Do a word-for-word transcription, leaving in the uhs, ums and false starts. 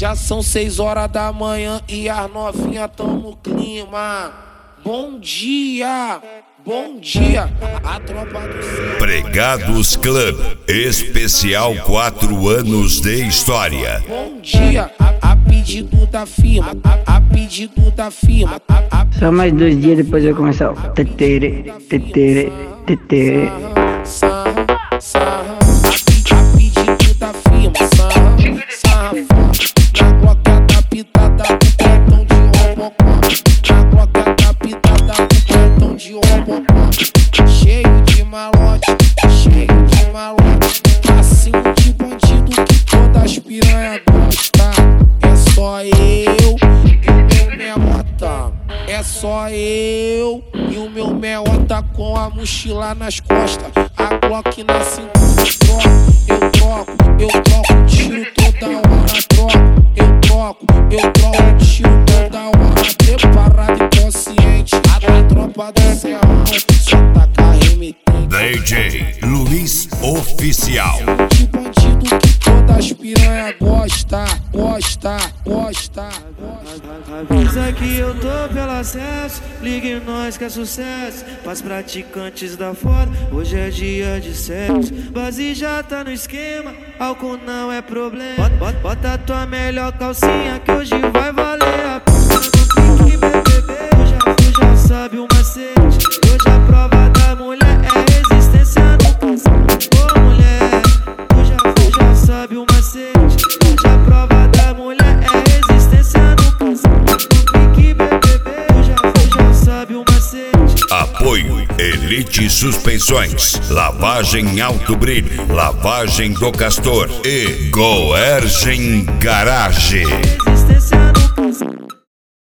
Já são seis horas da manhã e as novinhas tão no clima. Bom dia, bom dia, a tropa do céu. Pregados Club, especial quatro anos de história. Bom dia, a, a pedido da firma, a, a pedido da firma. A, a... Só mais dois dias depois eu começar. Tetere, tetere, tetere. Sarra, sarra, a pedido da firma. Sarra, sarra, na bloca da pitada do cartão de Robocop. Na bloca da pitada do cartão de Robocop. Cheio de malote, cheio de malote. Passinho de bandido que todas as piranha gosta. É só eu e o meu meota. É só eu e o meu meota com a mochila nas costas. A Glock na cintura. Eu troco, eu troco tiro toda hora. Troco, eu troco, eu troco tiro toda hora. Preparado e consciente. A, a tropa do Serrão só taca remetente. D J Luiz Oficial. De bandido que todas as piranha gosta, gosta, gosta. Avisa que eu tô pelo acesso, ligue nós que é sucesso. Pras praticantes da foda, hoje é dia de sexo. Base já tá no esquema, álcool não é problema. Bota, bota, bota tua melhor calcinha que hoje vai valer a pena. No pique B B B, tu já, tu já sabe o macete. Hoje a prova da mulher é resistência no casamento. Ô mulher, tu já, tu já sabe o macete. Hoje a prova da mulher é resistência no casamento. No pique B B B, tu já, tu já sabe o macete. Apoio Elite Suspensões, lavagem alto brilho, lavagem do Castor e Goergen Garage.